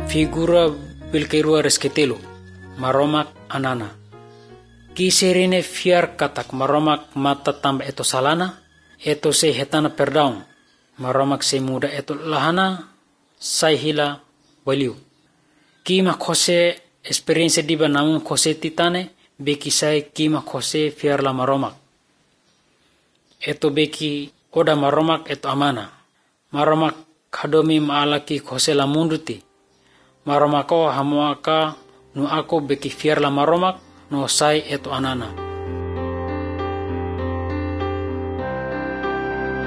figura bilkairua resketelo, maromak anana. Kisirine fiar katak maromak mata tambah eto salana, eto se hetana perdaun, maromak se muda eto lahana, sai hila waliu. Kima kose experience diba namun kose titane, beki sai kima kose fiar la maromak. Eto beki oda maromak eto amana. Maromak kadomi maalaki kose la munduti. Maromako hamuaka nu ako beki fiar la maromak no sai eto anana.